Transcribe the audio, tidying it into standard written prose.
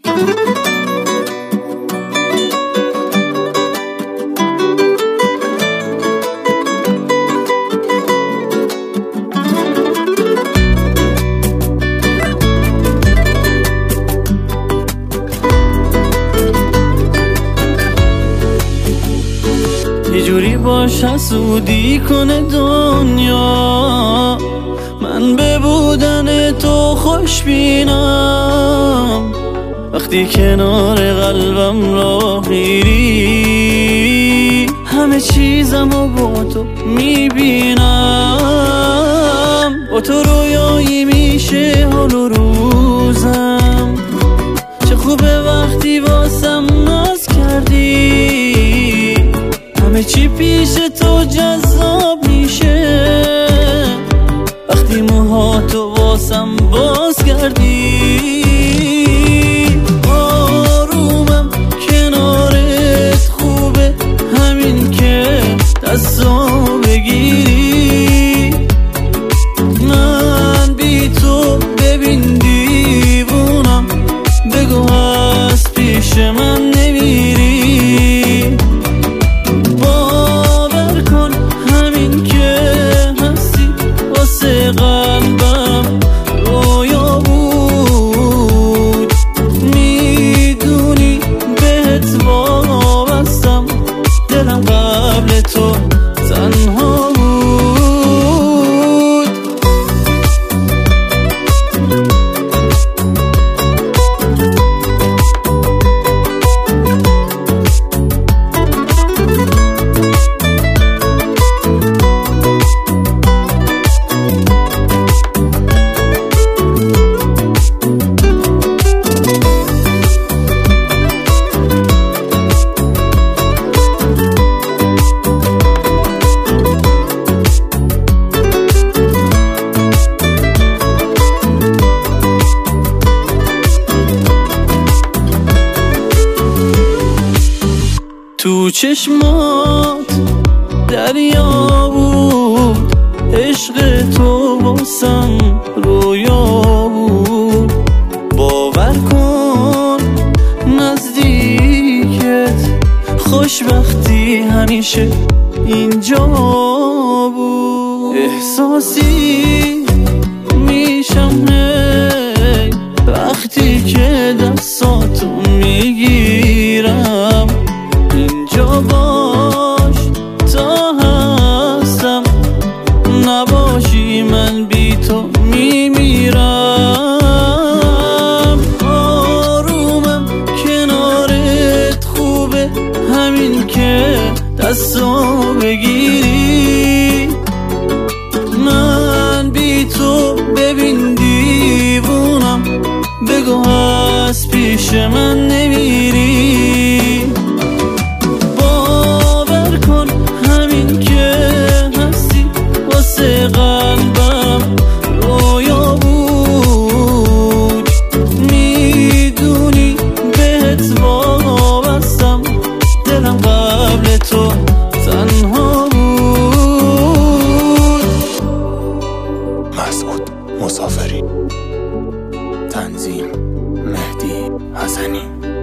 یه جوری باش حسودی کنه دنیا، من به بودن تو خوش بینم. وقتی کنار قلبم راه میری، همه چیزمو با تو میبینم. با تو رویایی میشه حال و روزم، چه خوبه وقتی واسم ناز کردی. همه چی پیش تو جذاب میشه وقتی موهاتو واسم باز کردی. آرومم کنارت خوبه، همین که دستام بگیری. من بی تو ببین دیوونم، بگو از پیش من نمیری. قلبم رویا بود، میدونی بهت وابستم، دلم قبل تو تنها بود. تو چشمات دریا بود، عشق تو واسم رویا بود. باور کن نزدیکت خوشبختی همیشه اینجا بود. احساسی میشم وقتی که دستاتو میگیرم. اینجا باش تا هستم، نباشی من بی تو میمیرم. آرومم کنارت خوبه، همین که دستو بگیری. من بی تو ببین دیوونم، بگو از پیش من نمیری. قلبم رویا بود، میدونی بهت وابستم، دلم قبل تو تنها بود. مسعود مسافری، تنظیم مهدی حسنی.